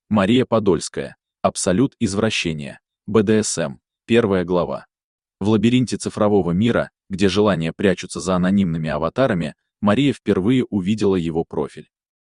Мария Подольская. Абсолют извращения. БДСМ. 1 глава. В лабиринте цифрового мира, где желания прячутся за анонимными аватарами, Мария впервые увидела его профиль.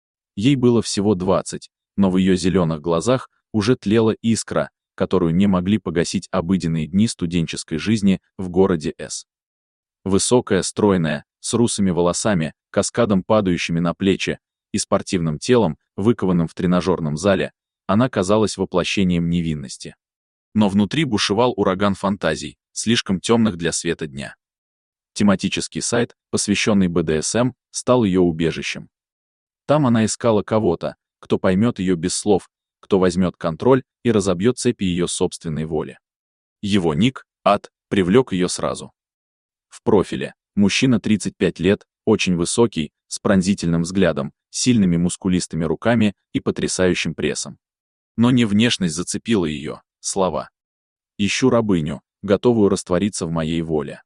Ей было всего 20, но в ее зеленых глазах уже тлела искра, которую не могли погасить обыденные дни студенческой жизни в городе С. Высокая, стройная, с русыми волосами, каскадом падающими на плечи, и спортивным телом, выкованным в тренажерном зале, она казалась воплощением невинности. Но внутри бушевал ураган фантазий, слишком темных для света дня. Тематический сайт, посвященный БДСМ, стал ее убежищем. Там она искала кого-то, кто поймет ее без слов, кто возьмет контроль и разобьет цепи ее собственной воли. Его ник, Ад, привлек ее сразу. В профиле мужчина 35 лет, очень высокий, с пронзительным взглядом, сильными мускулистыми руками и потрясающим прессом. Но не внешность зацепила ее, слова. «Ищу рабыню, готовую раствориться в моей воле».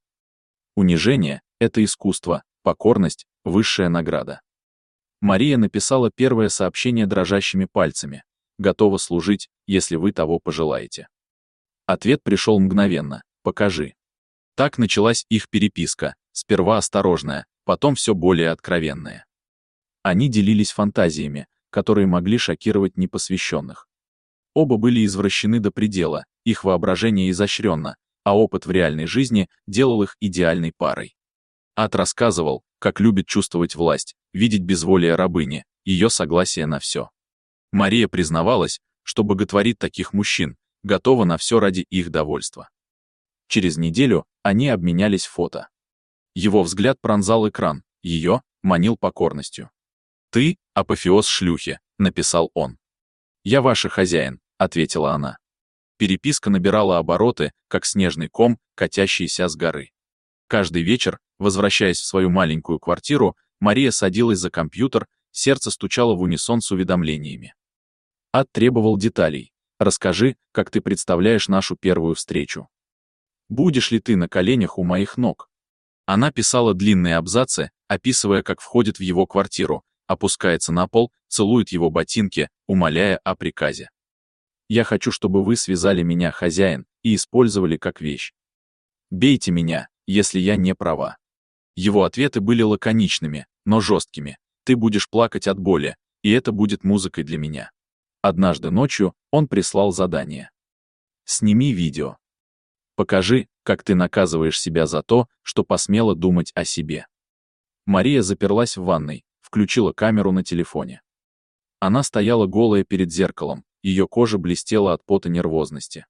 Унижение — это искусство, покорность — высшая награда. Мария написала первое сообщение дрожащими пальцами: «Готова служить, если вы того пожелаете». Ответ пришел мгновенно: «Покажи». Так началась их переписка, сперва осторожная, потом все более откровенная. Они делились фантазиями, которые могли шокировать непосвященных. Оба были извращены до предела, их воображение изощренно, а опыт в реальной жизни делал их идеальной парой. Ад рассказывал, как любит чувствовать власть, видеть безволие рабыни, ее согласие на все. Мария признавалась, что боготворит таких мужчин, готова на все ради их довольства. Через неделю они обменялись фото. Его взгляд пронзал экран, ее манил покорностью. «Ты — апофеоз шлюхи», — написал он. «Я ваша хозяин», — ответила она. Переписка набирала обороты, как снежный ком, катящийся с горы. Каждый вечер, возвращаясь в свою маленькую квартиру, Мария садилась за компьютер, сердце стучало в унисон с уведомлениями. Ад требовал деталей. «Расскажи, как ты представляешь нашу первую встречу. Будешь ли ты на коленях у моих ног?» Она писала длинные абзацы, описывая, как входит в его квартиру, опускается на пол, целует его ботинки, умоляя о приказе. «Я хочу, чтобы вы связали меня, хозяин, и использовали как вещь. Бейте меня, если я не права». Его ответы были лаконичными, но жесткими. «Ты будешь плакать от боли, и это будет музыкой для меня». Однажды ночью он прислал задание: «Сними видео. Покажи, как ты наказываешь себя за то, что посмела думать о себе». Мария заперлась в ванной, включила камеру на телефоне. Она стояла голая перед зеркалом, ее кожа блестела от пота нервозности.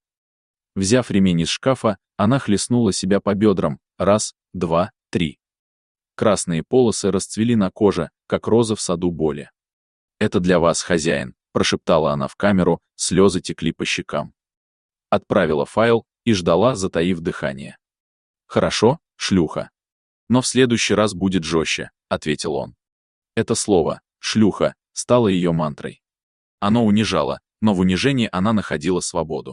Взяв ремень из шкафа, она хлестнула себя по бедрам: 1, 2, 3. Красные полосы расцвели на коже, как роза в саду боли. «Это для вас, хозяин», — прошептала она в камеру, слезы текли по щекам. Отправила файл и ждала, затаив дыхание. «Хорошо, шлюха. Но в следующий раз будет жестче», — ответил он. Это слово «шлюха» стало ее мантрой. Оно унижало, но в унижении она находила свободу.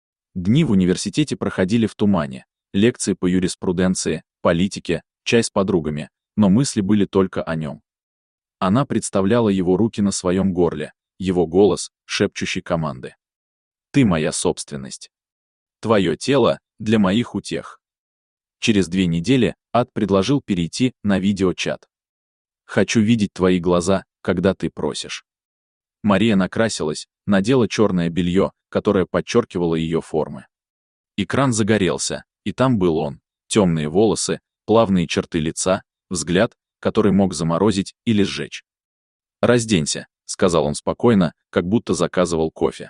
Дни в университете проходили в тумане, лекции по юриспруденции, политике, чай с подругами, но мысли были только о нем. Она представляла его руки на своем горле, его голос, шепчущий команды. «Ты моя собственность. Твое тело для моих утех». Через 2 недели Ад предложил перейти на видеочат. «Хочу видеть твои глаза, когда ты просишь». Мария накрасилась, надела черное белье, которое подчеркивало ее формы. Экран загорелся, и там был он: темные волосы, плавные черты лица, взгляд, который мог заморозить или сжечь. «Разденься», — сказал он спокойно, как будто заказывал кофе.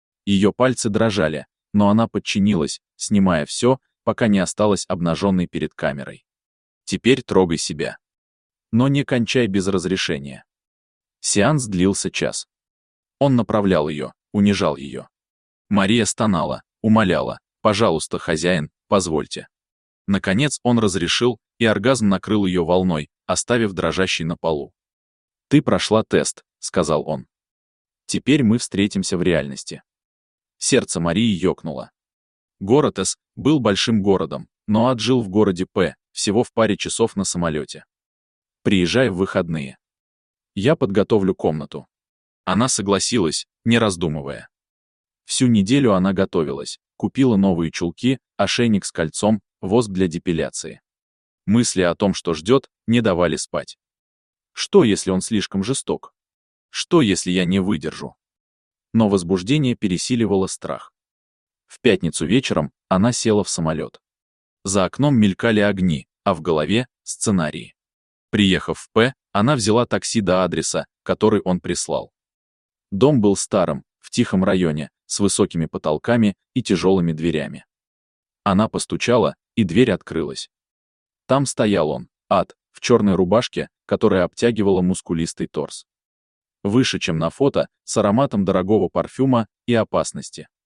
Ее пальцы дрожали, но она подчинилась, снимая все, пока не осталась обнаженной перед камерой. «Теперь трогай себя. Но не кончай без разрешения». Сеанс длился час. Он направлял ее, унижал ее. Мария стонала, умоляла: «Пожалуйста, хозяин, позвольте». Наконец он разрешил, и оргазм накрыл ее волной, оставив дрожащей на полу. «Ты прошла тест», — сказал он. «Теперь мы встретимся в реальности». Сердце Марии ёкнуло. Город С был большим городом, но Ад жил в городе П, всего в паре часов на самолете. «Приезжай в выходные. Я подготовлю комнату». Она согласилась, не раздумывая. Всю неделю она готовилась, купила новые чулки, ошейник с кольцом, воск для депиляции. Мысли о том, что ждет, не давали спать. Что, если он слишком жесток? Что, если я не выдержу? Но возбуждение пересиливало страх. В пятницу вечером она села в самолет. За окном мелькали огни, а в голове — сценарии. Приехав в П, она взяла такси до адреса, который он прислал. Дом был старым, в тихом районе, с высокими потолками и тяжелыми дверями. Она постучала, и дверь открылась. Там стоял он, ад, в черной рубашке, которая обтягивала мускулистый торс. Выше, чем на фото, с ароматом дорогого парфюма и опасности.